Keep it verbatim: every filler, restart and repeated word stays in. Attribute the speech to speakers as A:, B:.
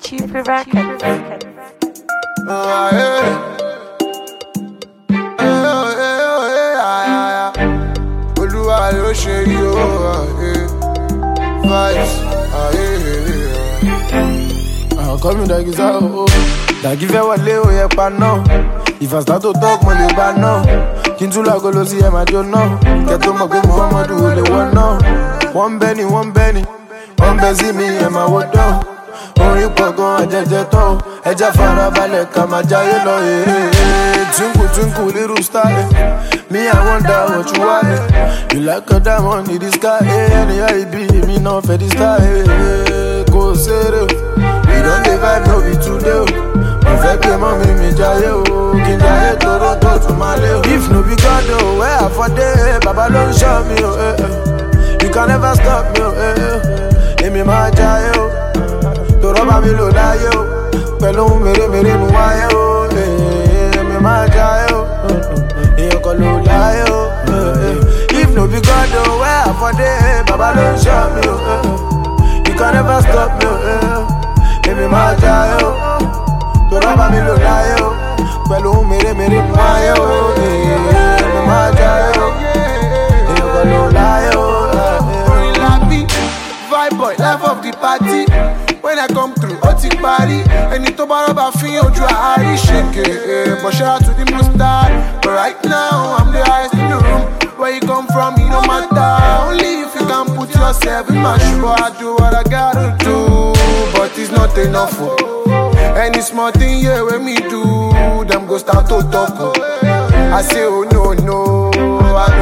A: Cupid Records.
B: Oh, hey. Hey, oh, hey, oh, hey, ah, ah, ah. Olúwa ló ṣe yìí, oh, ah, hey. Vibes, ah, hey, hey, hey, ah. Call me Dagi Zao, oh. Dagi fẹ́ wọlé, ó yẹ pa náà. If I start to talk, mo lè gbà náà. Kí n tún lágo lọ sí ẹ̀ máa jó náà. Kẹ́ tó mọ̀ pé Muhammadu ò lè wọ́n náà. Wọ́n ń bẹ́ ni, wọ́n ń bẹ́ ni. Wọ́n ń bẹ́ sí mi, ẹ̀ máa wọ́ dán. Orin pọ̀ gan ẹ̀jẹ̀jẹ̀ tán. Ẹja farabalẹ̀ ká máa jayé lọ. Twinkle twinkle little star. Me I wonder what you are. You like a diamond in the sky. Anyhow it be, me not for the star. Kò ṣeré o. We don dey vibe no be today o. Mo fẹ́ pé mọ́ mi mi jayé o. Kí n jayé tóró tó tún máa lé o. If no be God o, where I for dey? Baba ló ń ṣọ́ mi o. You can never stop me o. Èmi máa jayé o. Tọrọ bá mi lò láyé o. Pẹ̀lú mèremère nu wáyé o. Èmi máa jayé o. Èèyàn kan lò láyé o. If no be God o, where I for dey? Baba ló ń ṣọ́ mi o. You can never stop me o. Èmi máa jayé o. Tọrọ bá mi lò láyé o. Pẹ̀lú mèremère nu wáyé o. Èmi máa jayé o. Èèyàn kan lò láyé o. Orin lábí, vibe boy, life of the party. When I come through, ó ti parí. Ẹni tó bá rọ́bà fi ojú àárí ṣèké. But shout out to the mustard. But right now, I'm the highest in the room. Where you come from, it no matter. Only if you can put yourself in my shoe. I do what I gotta do. But it's not enough. Oh. Any small thing here when me do, them go start to talk. Oh. I say, oh no, no. I